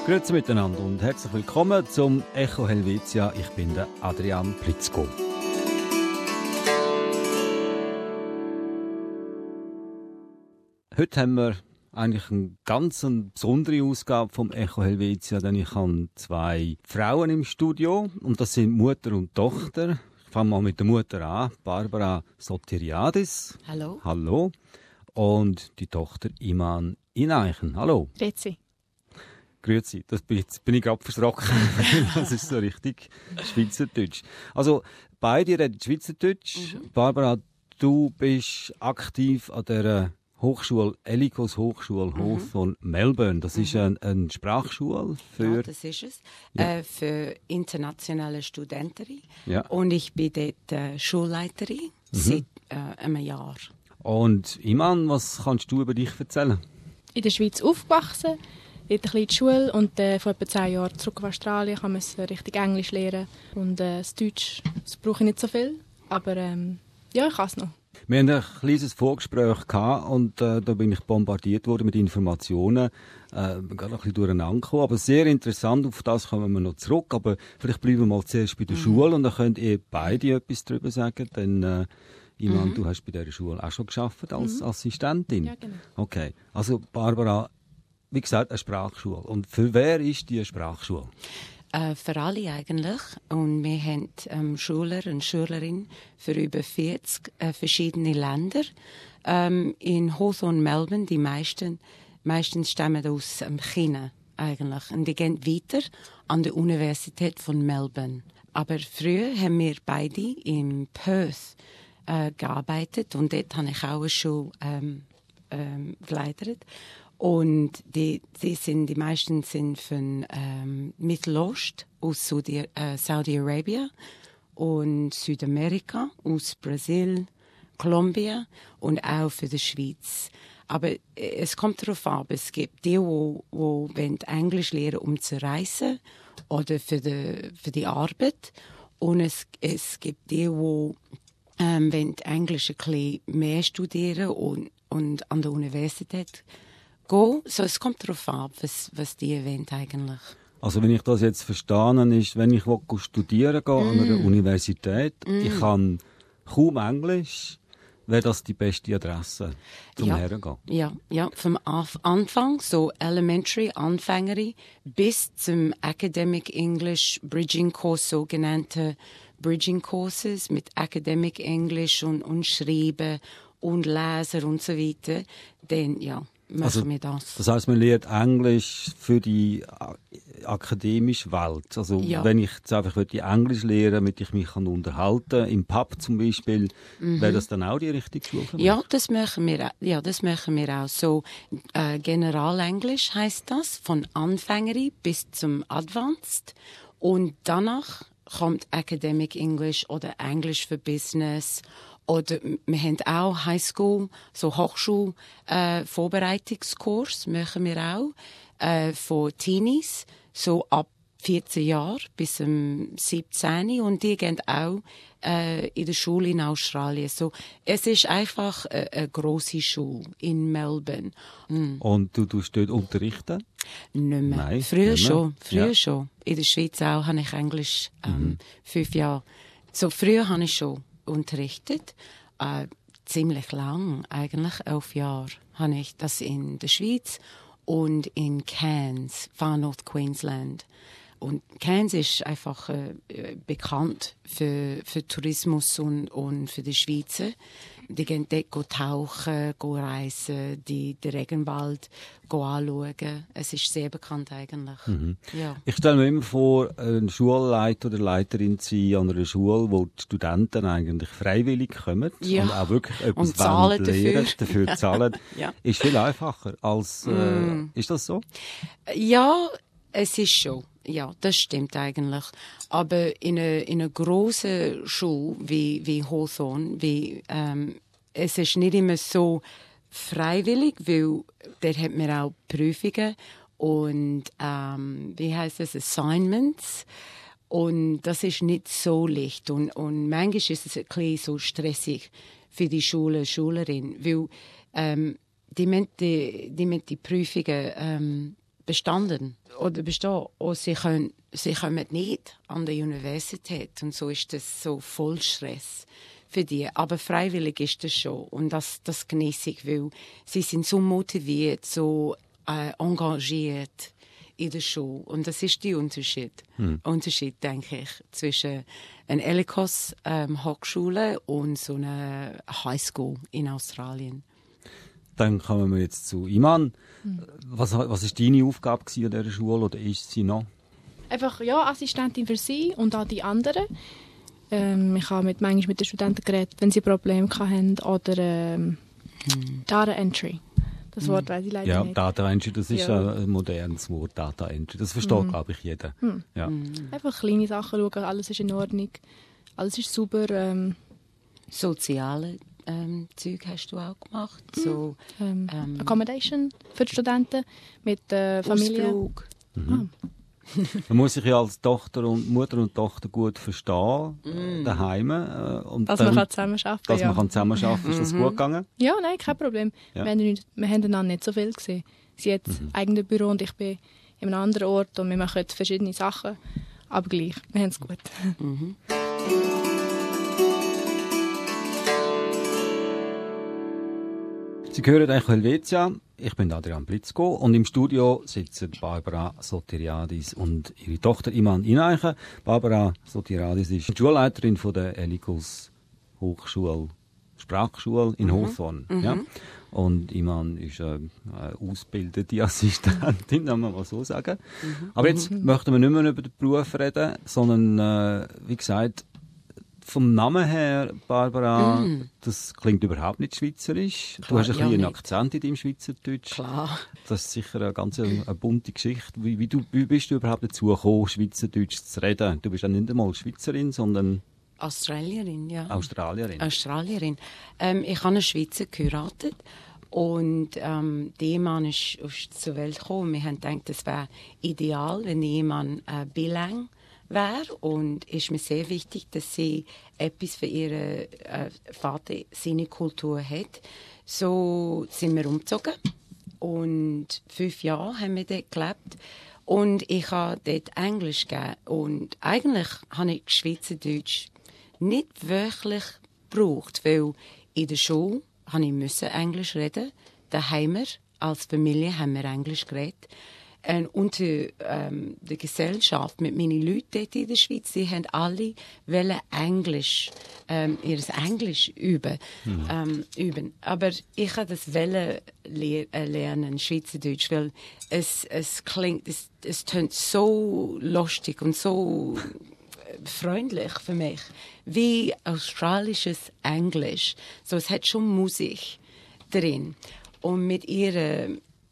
Grüezi miteinander und herzlich willkommen zum Echo Helvetia. Ich bin der Adrian Plitzko. Heute haben wir eigentlich eine ganz besondere Ausgabe vom Echo Helvetia, denn ich habe zwei Frauen im Studio und das sind Mutter und Tochter. Ich fange mal mit der Mutter an, Barbara Sotiriadis. Hallo. Hallo. Und die Tochter Iman Ineichen. Hallo. Grüezi. Grüezi. Jetzt bin ich gerade verschrocken. Das ist so richtig Schweizerdeutsch. Also, beide reden Schweizerdeutsch. Barbara, du bist aktiv an der Hochschule, Elikos Hochschule Hawthorne, Melbourne. Das ist eine Sprachschule für... Ja, das ist es. Ja. Für internationale Studenten. Ja. Und ich bin dort Schulleiterin seit einem Jahr. Und Iman, was kannst du über dich erzählen? In der Schweiz aufgewachsen, dort ein bisschen in die Schule und vor etwa 10 Jahren zurück auf Australien. Ich musste richtig Englisch lernen und das Deutsch, das brauche ich nicht so viel. Aber ja, ich kann es noch. Wir hatten ein kleines Vorgespräch gehabt und da bin ich bombardiert worden mit Informationen. Gerade ein bisschen durcheinander gekommen, aber sehr interessant, auf das kommen wir noch zurück. Aber vielleicht bleiben wir mal zuerst bei der Schule und dann könnt ihr beide etwas darüber sagen, denn Iman, du hast bei dieser Schule auch schon gearbeitet als Assistentin. Ja, genau. Okay, also Barbara, wie gesagt, eine Sprachschule. Und für wer ist die Sprachschule? Für alle eigentlich. Und wir haben Schüler und Schülerinnen für über 40 verschiedene Länder. In Hawthorne, Melbourne, die meisten stammen aus China eigentlich. Und die gehen weiter an der Universität von Melbourne. Aber früher haben wir beide in Perth gearbeitet und dort habe ich auch eine Schule geleitet. Und die meisten sind von Mittelost aus Saudi-Arabien und Südamerika, aus Brasil, Kolumbien und auch für die Schweiz. Aber es kommt darauf an, es gibt die, die Englisch lernen, um zu reisen oder für die Arbeit. Und es gibt die Englisch ein bisschen mehr studieren und an der Universität gehen. So, es kommt darauf an, was die wollen eigentlich. Also wenn ich das jetzt verstanden ist, wenn ich studieren gehe an einer Universität, ich kann kaum Englisch, wäre das die beste Adresse zum Hergehen? Ja, vom Anfang, so Elementary, Anfängerin, bis zum Academic English Bridging Course, sogenannte Bridging Courses mit Academic English und Schreiben und Lesen und so weiter, dann machen wir das. Das heisst, man lernt Englisch für die akademische Welt. Also wenn ich jetzt einfach die Englisch lernen, damit ich mich unterhalten kann, im Pub zum Beispiel, wäre das dann auch die richtige Schule für mich? Ja, das machen wir auch. So Generalenglisch heisst das, von Anfängerin bis zum Advanced. Und danach kommt Academic English oder English for Business. Oder wir haben auch Highschool, so Hochschul Vorbereitungskurs machen wir auch von Teenies, so ab 14 Jahren bis 17 und die gehen auch in der Schule in Australien. So, es ist einfach eine grosse Schule in Melbourne. Und du tust dort unterrichten? Nicht mehr. Nein, Früher nicht mehr. Früher schon. In der Schweiz auch habe ich Englisch 5 Jahre. So, früher habe ich schon unterrichtet. Ziemlich lang, eigentlich 11 Jahre, habe ich das in der Schweiz und in Cairns, Far North Queensland. Und Cairns ist einfach bekannt für Tourismus und für die Schweizer. Die gehen dort tauchen, reisen, den Regenwald anschauen. Es ist sehr bekannt eigentlich. Ja. Ich stelle mir immer vor, ein Schulleiter oder Leiterin zu sein an einer Schule, wo die Studenten eigentlich freiwillig kommen und auch wirklich etwas zahlen dafür zahlen. Ja. Ist viel einfacher als... Ist das so? Ja, es ist schon. Ja, das stimmt eigentlich. Aber in einer grossen Schule wie Hawthorne, es ist nicht immer so freiwillig, weil dort hat man auch Prüfungen und wie heisst das, Assignments. Und das ist nicht so leicht. Und manchmal ist es ein bisschen so stressig für die Schülerin, weil die müssen die Prüfungen bestanden oder bestehen. Und sie kommen nicht an die Universität. Und so ist das so voll Stress für die. Aber freiwillig ist das schon. Und das genieße ich, weil sie sind so motiviert, so engagiert in der Schule. Und das ist der Unterschied. Unterschied, denke ich, zwischen einer Ellicos Hochschule und so einer Highschool in Australien. Dann kommen wir jetzt zu Iman. Was war deine Aufgabe an dieser Schule oder ist sie noch? Einfach, ja, Assistentin für sie und auch die anderen. Ich habe manchmal mit den Studenten geredet, wenn sie Probleme hatten. Oder Data Entry. Das Wort weiß ich leider nicht. Ja, Data Entry, das ist ein modernes Wort, Data Entry. Das versteht, glaube ich, jeder. Ja. Einfach kleine Sachen schauen, alles ist in Ordnung, alles ist super. Soziale Zeug hast du auch gemacht? So, Accommodation für die Studenten mit Familie. Ausflug. Man muss sich ja als Mutter und Tochter gut verstehen, daheim. Und Dass man zusammen arbeiten kann. Dass man zusammen arbeiten kann. Ist das gut gegangen? Ja, nein, kein Problem. Ja. Wir haben einander nicht so viel gesehen. Sie hat das eigene Büro und ich bin in einem anderen Ort und wir machen verschiedene Sachen. Aber gleich, wir haben es gut. Sie hören Echo Helvetia. Ich bin Adrian Blitzko und im Studio sitzen Barbara Sotiriadis und ihre Tochter Iman Ineichen. Barbara Sotiriadis ist die Schulleiterin von der Ellicos Hochschule, Sprachschule in Hawthorne. Ja? Und Iman ist eine ausgebildete Assistentin, kann man mal so sagen. Aber jetzt möchten wir nicht mehr über den Beruf reden, sondern, wie gesagt, vom Namen her, Barbara, das klingt überhaupt nicht schweizerisch. Klar, du hast einen ja, Akzent in deinem Schweizerdeutsch. Klar. Das ist sicher eine ganz bunte Geschichte. Wie bist du überhaupt dazu gekommen, Schweizerdeutsch zu reden? Du bist ja nicht einmal Schweizerin, sondern Australierin, ja. Australierin. Ich habe einen Schweizer geheiratet und der Mann ist zur Welt gekommen. Wir haben gedacht, es wäre ideal, wenn jemand bilang wäre, und ist mir sehr wichtig, dass sie etwas für ihren Vater, seine Kultur hat. So sind wir umgezogen und 5 Jahre haben wir dort gelebt und ich habe dort Englisch gegeben und eigentlich habe ich Schweizerdeutsch nicht wirklich gebraucht, weil in der Schule musste ich Englisch reden, daheim als Familie haben wir Englisch geredet. Unter der Gesellschaft mit meinen Leuten dort in der Schweiz, sie haben alle Englisch, ihr Englisch üben. Aber ich habe das lernen, Schweizerdeutsch, weil es klingt, es tönt so lustig und so freundlich für mich, wie australisches Englisch. So, es hat schon Musik drin. Und mit ihrer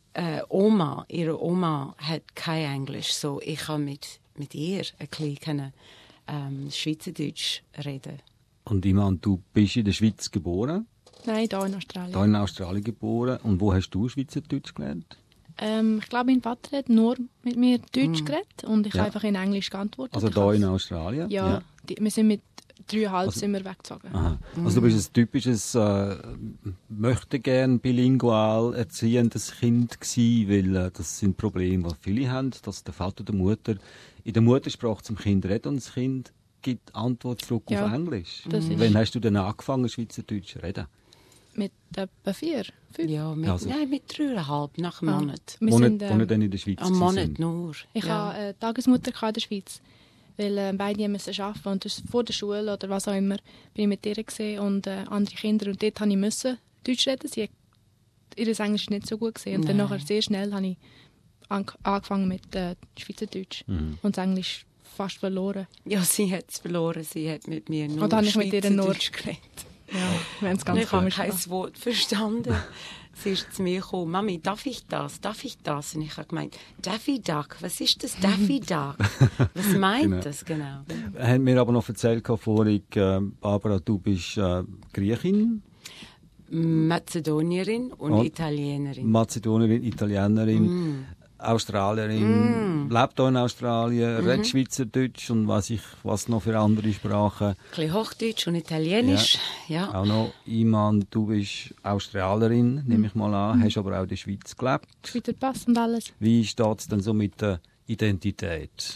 ihre Oma hat kein Englisch, so ich kann mit ihr ein bisschen Schweizerdeutsch reden. Und Iman, du bist in der Schweiz geboren? Nein, hier in Australien. Hier in Australien geboren. Und wo hast du Schweizerdeutsch gelernt? Ich glaube, mein Vater hat nur mit mir Deutsch geredet und ich habe einfach in Englisch geantwortet. Also hier in Australien? Ja. Wir sind mit 3,5 sind wir weggezogen. Aha. Also du bist ein typisches möchte gern bilingual erziehendes Kind gewesen, weil das sind Probleme, die viele haben, dass der Vater oder die Mutter in der Muttersprache zum Kind redet und das Kind gibt Antwort zurück auf Englisch. Wann hast du denn angefangen, Schweizerdeutsch zu reden? Mit etwa 4, 5? Ja, mit 3,5 nach einem Monat. Wo ihr dann in der Schweiz einen Monat nur. Ich hatte eine Tagesmutter in der Schweiz, weil beide mussten arbeiten und das vor der Schule oder was auch immer bin ich mit ihr gesehen und andere Kinder und dort musste ich Deutsch reden. Ihr Englisch war nicht so gut gewesen. Und dann nachher sehr schnell habe ich angefangen mit Schweizerdeutsch und das Englisch fast verloren. Ja, sie hat es verloren. Sie hat mit mir nur Schweizerdeutsch geredet. Ja, wir haben es ganz komisch. Ich habe kein Wort verstanden. Sie ist zu mir gekommen, Mami, darf ich das? Und ich habe gemeint, Daffy Duck, was ist das Daffy Duck? Was meint das genau? Haben mir aber noch erzählt vorhin, Barbara, du bist Griechin? Mazedonierin und Italienerin. Mazedonierin, Italienerin. Australierin, lebt hier in Australien, redet Schweizerdeutsch und was noch für andere Sprachen. Ein bisschen Hochdeutsch und Italienisch, ja. Auch noch, Iman, du bist Australierin, nehme ich mal an, hast aber auch in der Schweiz gelebt. Schweizer Pass und alles. Wie steht es denn so mit der Identität?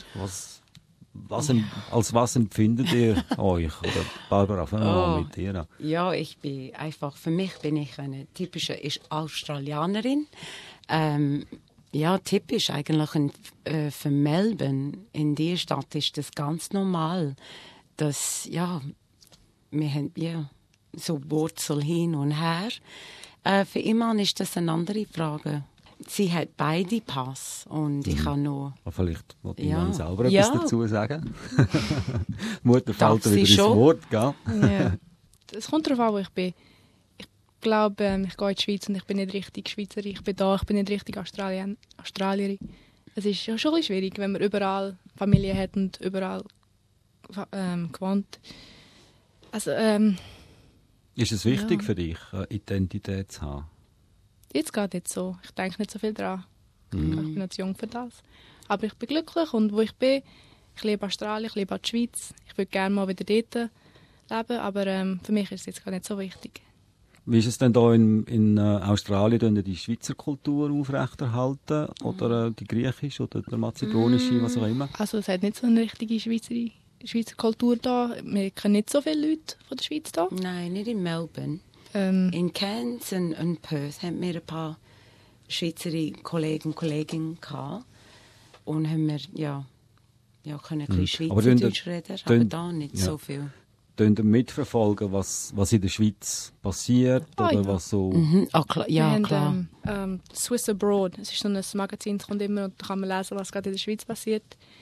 Als was empfindet ihr euch? Oder Barbara, fangen wir mal mit dir an. Ja, für mich bin ich eine typische Australianerin. Ja, typisch eigentlich für Melbourne. In dieser Stadt ist das ganz normal, dass, ja, wir haben ja so Wurzel hin und her. Für Iman ist das eine andere Frage. Sie hat beide Pass und ich habe noch... Vielleicht wollte Iman selber etwas dazu sagen. Die Mutter fällt wieder ins schon. Wort, gell? Ja. Es kommt darauf an, wo ich bin. Ich glaube, ich gehe in die Schweiz und ich bin nicht richtig Schweizerin. Ich bin nicht richtig Australierin. Es ist ja schon ein bisschen schwierig, wenn man überall Familie hat und überall gewohnt. Also, ist es wichtig für dich, eine Identität zu haben? Jetzt geht nicht so. Ich denke nicht so viel daran. Ich bin noch zu jung für das. Aber ich bin glücklich und wo ich bin, ich liebe Australien, ich liebe auch die Schweiz. Ich würde gerne mal wieder dort leben, aber für mich ist es jetzt gar nicht so wichtig. Wie ist es denn da in Australien, die Schweizer Kultur aufrechterhalten oder die griechische oder die mazedonische, was auch immer? Also es hat nicht so eine richtige Schweizer Kultur da. Wir kennen nicht so viele Leute von der Schweiz da. Nein, nicht in Melbourne. In Cairns und Perth haben wir ein paar Schweizer Kollegen und Kolleginnen gehabt und haben wir können ein bisschen Schweizerdeutsch reden, aber da nicht so viel. Könnt ihr mitverfolgen, was in der Schweiz passiert oder was so? Klar. Ja, klar. Swiss Abroad, es ist so ein Magazin, das kommt immer und da kann man lesen, was gerade in der Schweiz passiert.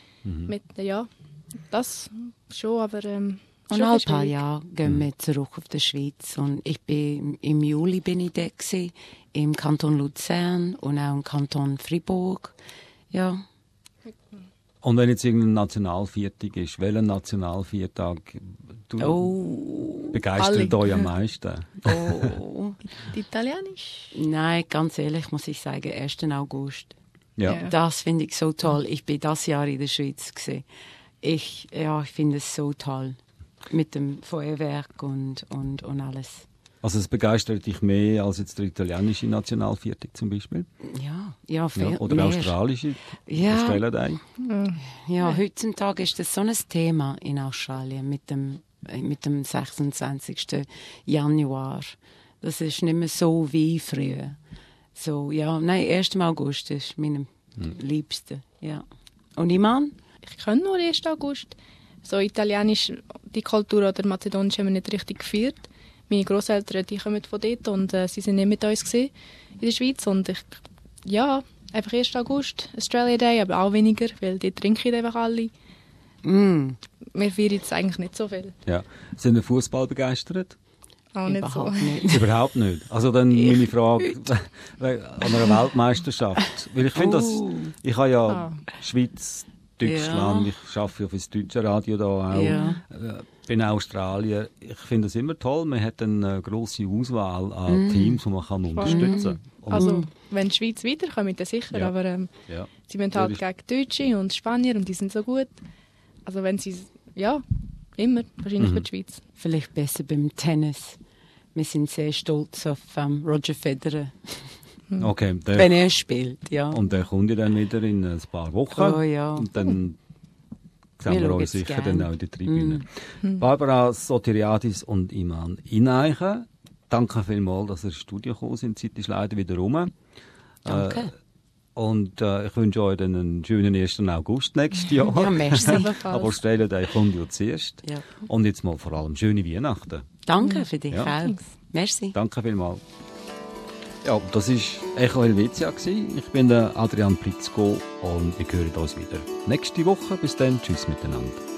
Das schon, aber und ein paar Jahre gehen wir zurück auf die Schweiz. Und im Juli bin ich da gewesen, im Kanton Luzern und auch im Kanton Fribourg. Ja. Und wenn jetzt irgendein Nationalviertag ist, welchen Nationalviertag begeistert euch am meisten? Die Italienisch? Nein, ganz ehrlich muss ich sagen, 1. August. Ja. Das finde ich so toll. Ich bin das Jahr in der Schweiz gewesen. Ich finde es so toll. Mit dem Feuerwerk und alles. Also es begeistert dich mehr als jetzt der italienische Nationalviertag zum Beispiel? Ja, viel ja, oder mehr. Der australische? Australian Ja, heutzutage ist das so ein Thema in Australien mit dem 26. Januar. Das ist nicht mehr so wie früher. So, 1. August ist mein Liebster. Ja. Und Iman? Ich kann nur 1. August. So italienisch, die Kultur oder mazedonisch haben wir nicht richtig gefeiert. Meine Grosseltern, die kommen von dort und sie sind nicht mit uns in der Schweiz. Und einfach 1. August, Australia Day, aber auch weniger, weil dort trinken einfach alle. Wir feiern jetzt eigentlich nicht so viel. Ja. Sind wir Fußball begeistert? Auch nicht so. Nicht. Überhaupt nicht. Also dann meine Frage an einer Weltmeisterschaft. Weil ich finde, ich habe ja Schweiz, Deutschland, ich arbeite ja für das deutsche Radio da auch, bin Australier. Ich finde es immer toll, man hat eine grosse Auswahl an Teams, die man kann unterstützen kann. Also wenn die Schweiz weiterkommt, dann sicher, aber sie müssen halt gegen Deutsche und Spanier und die sind so gut. Also wenn sie, immer, wahrscheinlich für die Schweiz. Vielleicht besser beim Tennis. Wir sind sehr stolz auf Roger Federer. Okay, wenn er spielt, ja. Und der kommt ja dann wieder in ein paar Wochen. Oh, ja. Und dann sehen wir uns sicher dann auch in der Tribüne. Barbara Sotiriadis und Iman Ineichen, danke vielmals, dass ihr ins Studio gekommen sind. Die Zeit ist leider wieder rum. Danke. Und ich wünsche euch dann einen schönen 1. August nächstes Jahr. Ja, merci. Aber Australien Day kommt ja zuerst. Ja. Und jetzt mal vor allem schöne Weihnachten. Danke für dich auch. Merci. Danke vielmals. Ja, das war Echo Helvetia. Ich bin der Adrian Plitzko und wir hören uns wieder nächste Woche. Bis dann, tschüss miteinander.